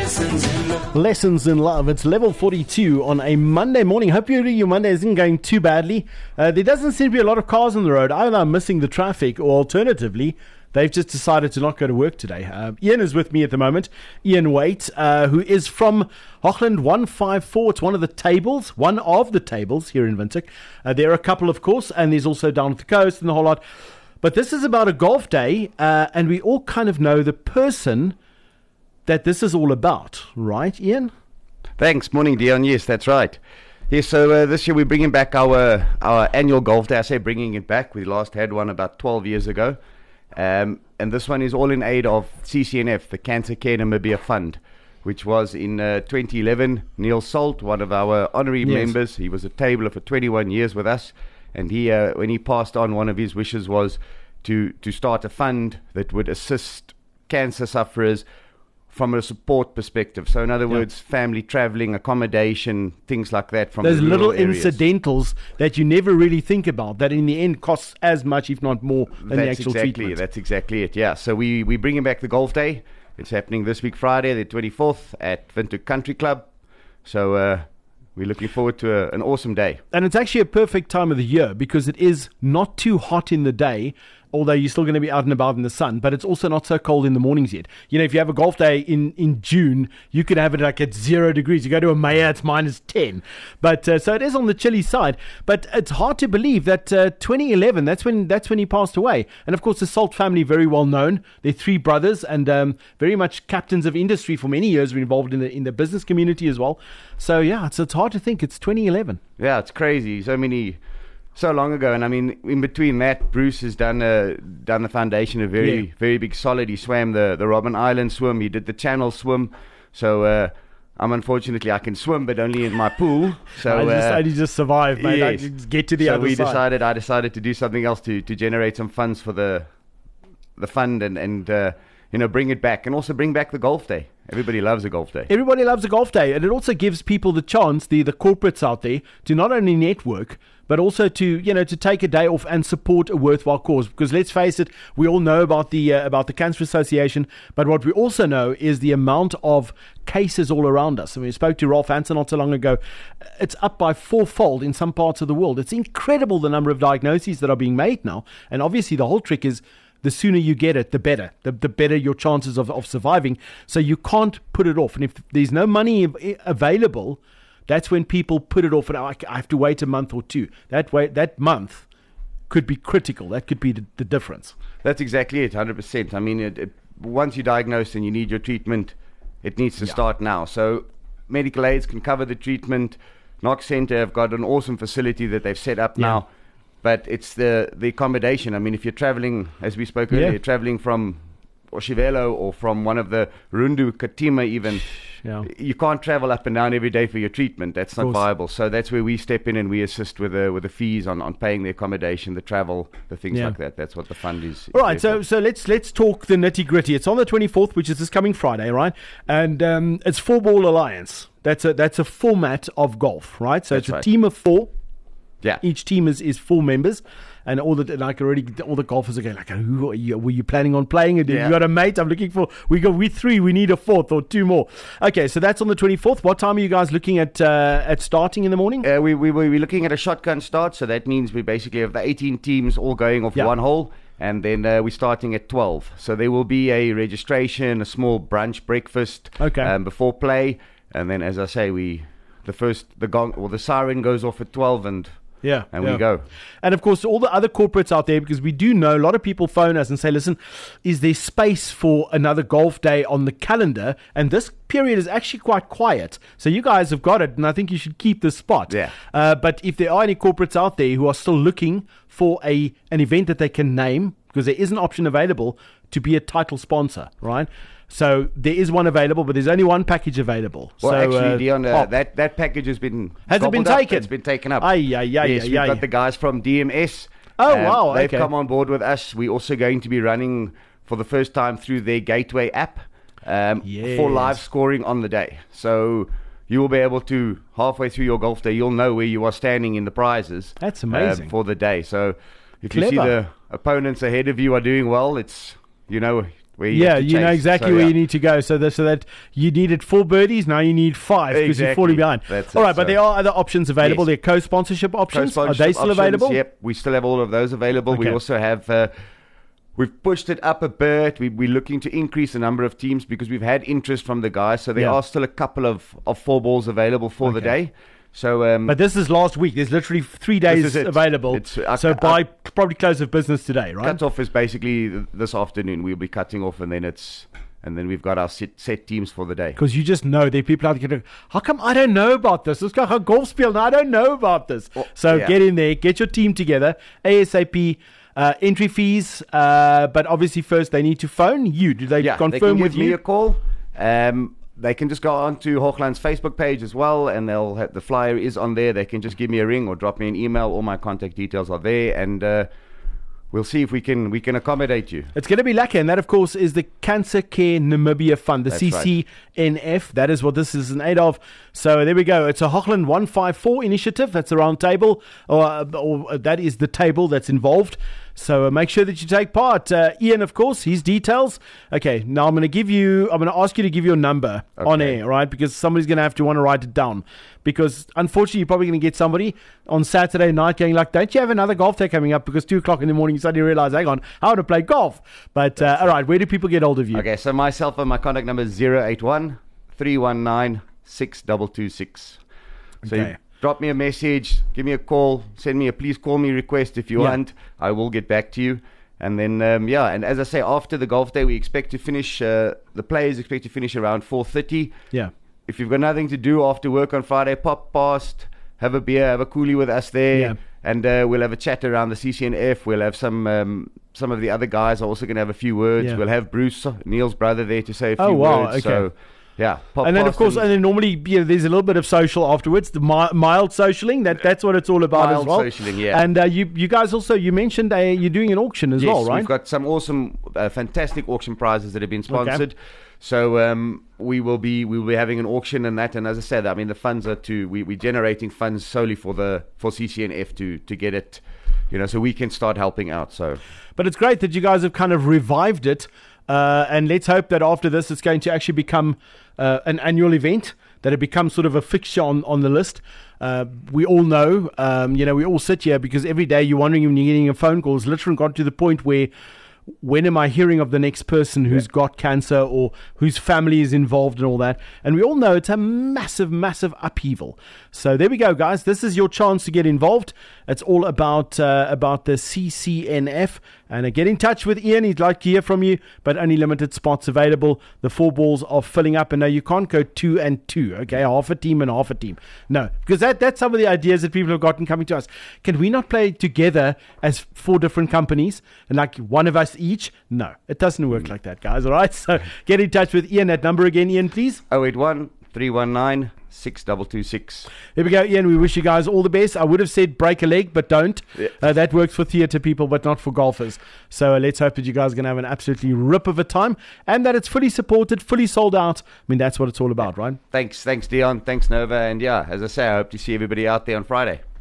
Lessons in Love. It's level 42 on a Monday morning. Hope your Monday isn't going too badly. There doesn't seem to be a lot of cars on the road. Either I'm missing the traffic or alternatively, they've just decided to not go to work today. Ian is with me at the moment. Ian Waite, who is from Hochland 154. It's one of the tables here in Windhoek. There are a couple, of course, and there's also down at the coast and the whole lot. But this is about a golf day, and we all kind of know the person that this is all about, right, Ian? Thanks. Morning, Dion. Yes, that's right. Yes, so this year we're bringing back our annual golf day. I say bringing it back. We last had one about 12 years ago. And this one is all in aid of CCNF, the Cancer Care Namibia Fund, which was in 2011. Neil Salt, one of our honorary members, he was a tabler for 21 years with us. And he, when he passed on, one of his wishes was to start a fund that would assist cancer sufferers from a support perspective. So in other words, family traveling, accommodation, things like that. From those little areas. Incidentals that you never really think about, that in the end costs as much, if not more, than the actual treatment. That's exactly it, yeah. So we're bringing back the golf day. It's happening this week, Friday, the 24th, at Windhoek Country Club. So we're looking forward to an awesome day. And it's actually a perfect time of the year because it is not too hot in the day, although you're still going to be out and about in the sun, but it's also not so cold in the mornings yet. You know, if you have a golf day in June, you could have it like at 0 degrees. You go to a Maya, it's minus 10. But so it is on the chilly side. But it's hard to believe that 2011, that's when he passed away. And of course, the Salt family, very well known. They're three brothers and very much captains of industry for many years. Were involved in the business community as well. So yeah, it's hard to think it's 2011. Yeah, it's crazy. So long ago, and I mean, in between that, Bruce has done the foundation a very big solid. He swam the Robben Island swim. He did the Channel swim. So unfortunately I can swim, but only in my pool. So I just survive, mate. Yes. I just get to the other side. I decided to do something else to generate some funds for the fund and bring it back, and also bring back the golf day. Everybody loves a golf day. Everybody loves a golf day, and it also gives people the chance, the corporates out there, to not only network, but also to take a day off and support a worthwhile cause. Because let's face it, we all know about the Cancer Association, but what we also know is the amount of cases all around us. And we spoke to Ralph Hansen not so long ago. It's up by fourfold in some parts of the world. It's incredible the number of diagnoses that are being made now. And obviously the whole trick is the sooner you get it, the better. The better your chances of surviving. So you can't put it off. And if there's no money available, that's when people put it off and I have to wait a month or two. That month could be critical. That could be the difference. That's exactly it, 100%. I mean, once you're diagnosed and you need your treatment, it needs to start now. So medical aids can cover the treatment. Knox Centre have got an awesome facility that they've set up now. But it's the accommodation. I mean, if you're traveling, as we spoke earlier, traveling from Oshivelo or from one of the Rundu, Katima even, you can't travel up and down every day for your treatment. That's not viable. So that's where we step in and we assist with the fees on paying the accommodation, the travel, the things like that. That's what the fund is. All right, so let's talk the nitty-gritty. It's on the 24th, which is this coming Friday, right? And it's 4-Ball Alliance. That's a format of golf, right? So it's a team of 4. Yeah. Each team is 4 members, and all the golfers are going like, who are you? Were you planning on playing? You got a mate? I'm looking for. We 3. We need a 4th or 2 more. Okay, so that's on the 24th. What time are you guys looking at starting in the morning? We're looking at a shotgun start, so that means we basically have the 18 teams all going off one hole. And then we're starting at 12. So there will be a registration, a small brunch breakfast before play, and then as I say, the gong or the siren goes off at 12 and we go. And of course, all the other corporates out there, because we do know a lot of people phone us and say, listen, is there space for another golf day on the calendar? And this period is actually quite quiet. So you guys have got it, and I think you should keep the spot. Yeah. But if there are any corporates out there who are still looking for an event that they can name, because there is an option available to be a title sponsor, right? So there is one available, but there's only one package available. Well, so, actually, Dion, that package has been... Has it been taken? It's been taken up. Yes, we've got the guys from DMS. Oh, wow, They've come on board with us. We're also going to be running for the first time through their Gateway app for live scoring on the day. So you will be able to, halfway through your golf day, you'll know where you are standing in the prizes. That's amazing. For the day. So if you see the opponents ahead of you are doing well, it's, where you have to you know chase. exactly So, where yeah. you need to go. So that you needed 4 birdies, now you need 5 because you're falling behind. That's all it, right, but so- there are other options available. Yes. There are co-sponsorship options. Are Co-sponsorship they still options, available? Yep, we still have all of those available. We Okay. also have. We've pushed it up a bit. We're looking to increase the number of teams because we've had interest from the guys. So there Yeah. are still a couple of 4 balls available for the Okay. day. So, But this is last week. There's literally 3 days is it. available. It's- So by probably close of business today, right? cut off is basically this afternoon. We'll be cutting off, and then we've got our set teams for the day. Because you just know there are people out there going, how come I don't know about this? Let's go golf spiel. I don't know about this. Well, So yeah. get in there, get your team together, ASAP. Entry fees, but obviously first they need to phone you. Do they Yeah, confirm they can with give me you? a call. They can just go on to Hochland's Facebook page as well, and they'll have, the flyer is on there. They can just give me a ring or drop me an email. All my contact details are there, and we'll see if we can accommodate you. It's going to be lucky, and that, of course, is the Cancer Care Namibia Fund, the That's CCNF. That is what this is in aid of. So there we go. It's a Hochland 154 initiative. That's a round table, or that is the table that's involved. So make sure that you take part. Ian, of course, his details. Okay, now I'm going to ask you to give your number on Okay. air, right? Because somebody's going to have to want to write it down. Because unfortunately, you're probably going to get somebody on Saturday night going like, don't you have another golf day coming up? Because 2 o'clock in the morning, you suddenly realize, hang on, I want to play golf. But all right, where do people get hold of you? Okay, so my countakt number is 081 319 6226. So Okay. you drop me a message, give me a call, send me a please call me request if you Yeah. want. I will get back to you. And then, and as I say, after the golf day, we expect to finish, the players expect to finish around 4:30. Yeah. If you've got nothing to do after work on Friday, pop past, have a beer, have a coolie with us there. Yeah. And we'll have a chat around the CCNF. We'll have some of the other guys are also going to have a few words. Yeah. We'll have Bruce, Neil's brother, there to say a few Oh, wow, words. okay. So, yeah. Pop And then, of past course, and then normally there's a little bit of social afterwards, the mild socialing. That's what it's all about Mild as well. socialing, yeah. And you guys also, you mentioned you're doing an auction as yes, well, right? we've got some awesome, fantastic auction prizes that have been sponsored. So we will be having an auction and that. And as I said, I mean the funds are we're generating funds solely for CCNF to get it, so we can start helping out. So, But it's great that you guys have kind of revived it. And let's hope that after this, it's going to actually become an annual event, that it becomes sort of a fixture on the list. We all know, we all sit here because every day you're wondering when you're getting a phone call. It's literally got to the point where, when am I hearing of the next person who's got cancer or whose family is involved and all that? And we all know it's a massive, massive upheaval. So there we go, guys. This is your chance to get involved. It's all about the CCNF. And get in touch with Ian. He'd like to hear from you, but only limited spots available. The 4 balls are filling up. And no, you can't go 2 and 2, okay? Half a team and half a team. No, because that's some of the ideas that people have gotten coming to us. Can we not play together as 4 different companies and like one of us each? No, it doesn't work like that, guys, all right? So get in touch with Ian. That number again, Ian, please. 081 319 6226. There we go, Ian. We wish you guys all the best. I would have said break a leg, but don't. Yeah. That works for theatre people, but not for golfers. So let's hope that you guys are going to have an absolutely rip of a time and that it's fully supported, fully sold out. I mean, that's what it's all about, right? Thanks, Dion. Thanks, Nova. And yeah, as I say, I hope to see everybody out there on Friday.